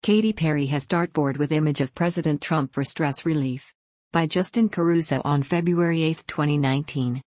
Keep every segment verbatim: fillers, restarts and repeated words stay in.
Katy Perry has dartboard with image of President Trump for stress relief. By Justin Caruso on February eighth, twenty nineteen.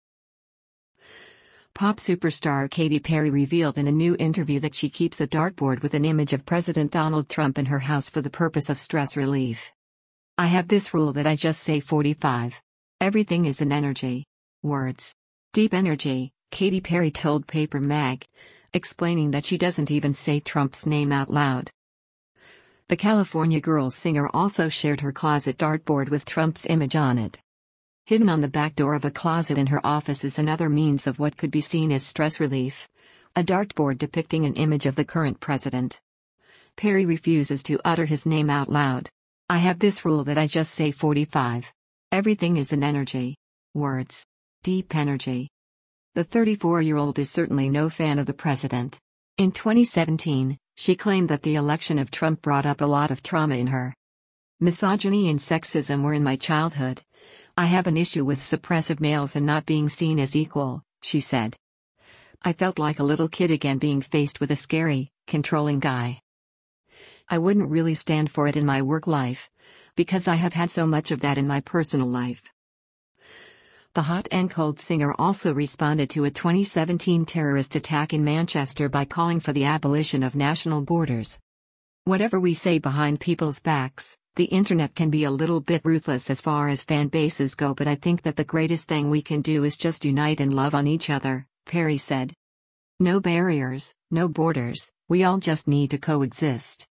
Pop superstar Katy Perry revealed in a new interview that she keeps a dartboard with an image of President Donald Trump in her house for the purpose of stress relief. "I have this rule that I just say forty-five. Everything is an energy. Words. Deep energy," Katy Perry told Paper Mag, explaining that she doesn't even say Trump's name out loud. The California Girls singer also shared her closet dartboard with Trump's image on it. Hidden on the back door of a closet in her office is another means of what could be seen as stress relief: a dartboard depicting an image of the current president. Perry refuses to utter his name out loud. "I have this rule that I just say forty-five. Everything is an energy. Words. Deep energy." The thirty-four-year-old is certainly no fan of the president. In twenty seventeen, she claimed that the election of Trump brought up a lot of trauma in her. "Misogyny and sexism were in my childhood. I have an issue with suppressive males and not being seen as equal," she said. "I felt like a little kid again being faced with a scary, controlling guy. I wouldn't really stand for it in my work life, because I have had so much of that in my personal life." The hot and cold singer also responded to a twenty seventeen terrorist attack in Manchester by calling for the abolition of national borders. "Whatever we say behind people's backs, the internet can be a little bit ruthless as far as fan bases go, but I think that the greatest thing we can do is just unite and love on each other," Perry said. "No barriers, no borders, we all just need to coexist."